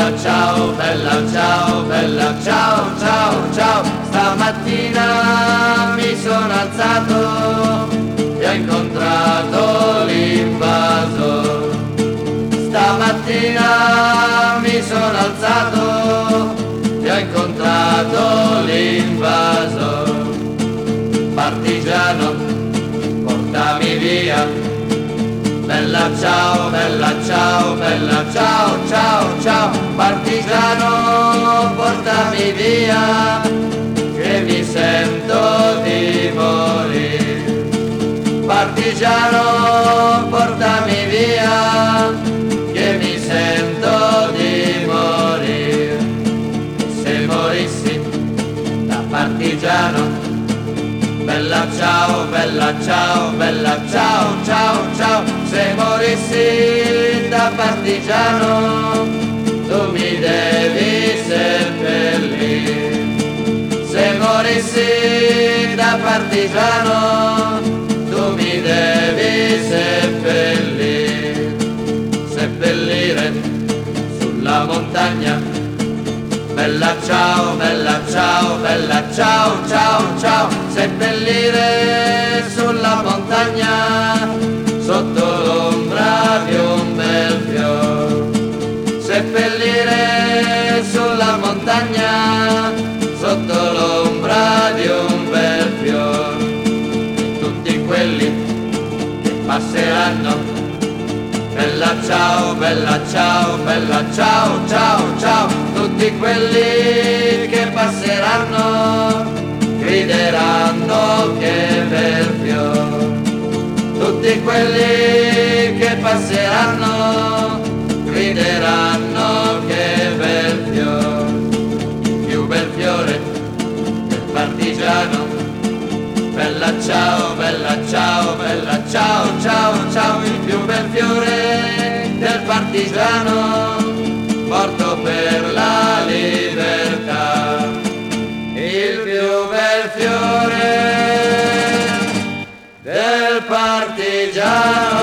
bella ciao, bella ciao, ciao, ciao. Stamattina mi sono alzato e ho incontrato l'invasor. Stamattina mi sono alzato e ho incontrato l'invasor. Partigiano, portami via, bella ciao, ciao, ciao, ciao. Partigiano, portami via, che mi sento di morire. Partigiano, portami via, che mi sento di morire. Se morissi da partigiano, bella ciao, ciao, ciao, ciao. Se morissi da partigiano, tu mi devi seppellire. Se morissi da partigiano, tu mi devi seppellire. Seppellire sulla montagna, bella ciao, ciao, ciao, ciao. Seppellire sulla montagna, sotto l'ombra di un bel fior. Seppellire sulla montagna, sotto l'ombra di un bel fior. E tutti quelli che passeranno, bella ciao, ciao, ciao, ciao. Tutti quelli che passeranno grideranno che bel fior. Tutti quelli che passeranno grideranno che bel fior. Il più bel fiore del partigiano, bella ciao, ciao, ciao, ciao. Il più bel fiore del partigiano, morto per la libertà. Il più bel fiore del partigiano.